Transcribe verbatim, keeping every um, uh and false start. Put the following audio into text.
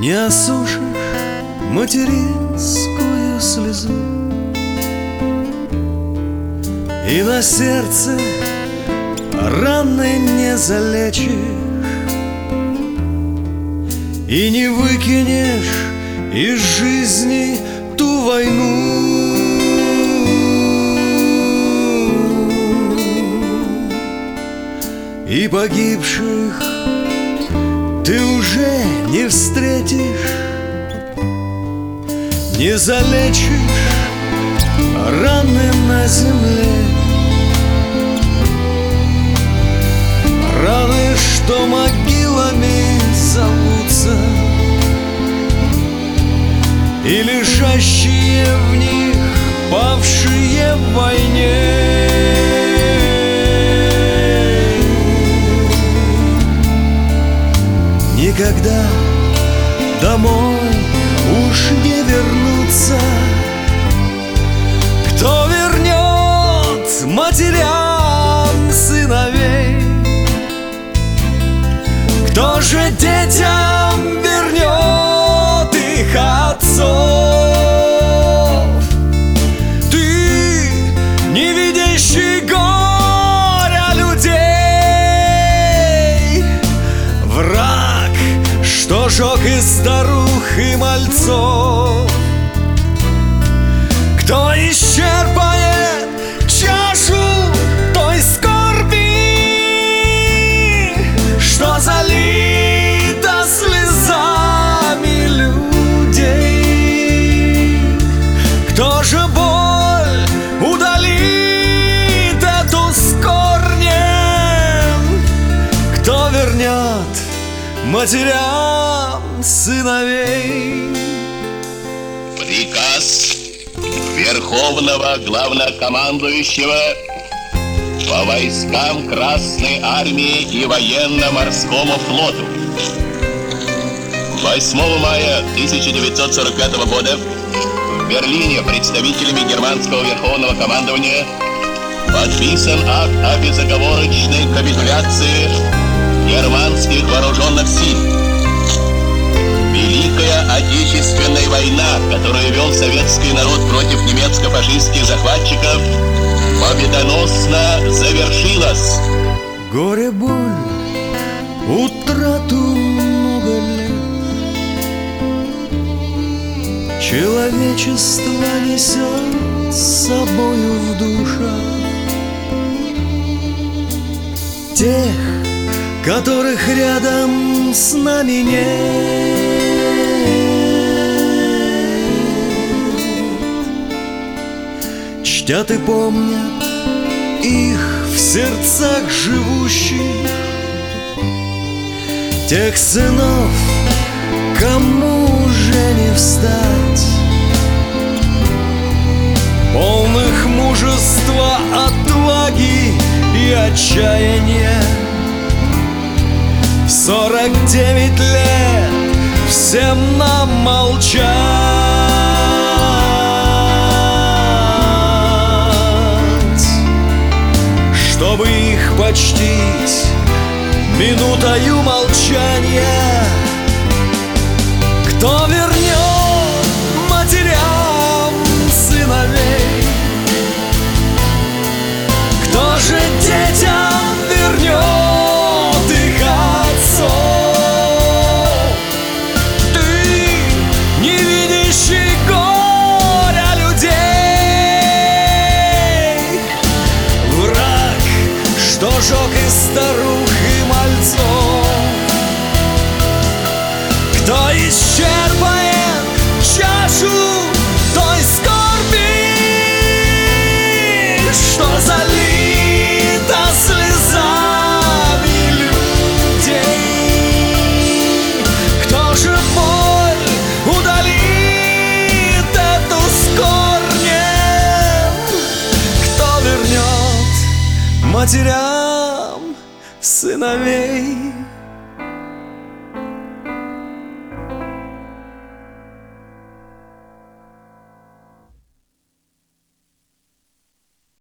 Не осушишь материнскую слезу, и на сердце раны не залечишь, и не выкинешь из жизни ту войну. И погибших ты уже не встретишь, не залечишь раны на земле, раны, что могилами зовутся, и лежащие в них павшие в войне. Никогда домой уж не вернуться. Кто вернет матерям сыновей? Кто же детям вернет их отцов? Ты, не видящий горя людей, враг, что жег и старух, и мальцов. Кто исчерпает чашу той скорби, что залита слезами людей? Кто же боль удалит эту с корнем? Кто вернет матерям сыновей? Приказ Верховного Главнокомандующего по войскам Красной Армии и Военно-Морскому флоту. восьмого мая тысяча девятьсот сорок пятого года в Берлине представителями германского Верховного командования подписан акт о безоговорочной капитуляции германских вооруженных сил. Великая Отечественная война, которую вел советский народ против немецко-фашистских захватчиков, победоносно завершилась. Горе, боль, утрату много лет человечество несет с собою в душах. Тех, которых рядом с нами нет, чтят и помнят их в сердцах живущих, тех сынов, кому уже не встать, полных мужества, отваги и отчаяния. В сорок девять лет всем нам молчать, чтобы их почтить минутою молчания. Кто вернет матерям сыновей? Кто же детям вернет их отцов? Ты, не видящий горя людей, враг, что жег и старух, и мальцов. Кто исчерпает чашу той скорби, что залита слезами людей? Кто же боль удалит эту с корнем? Кто вернет матерям сыновей?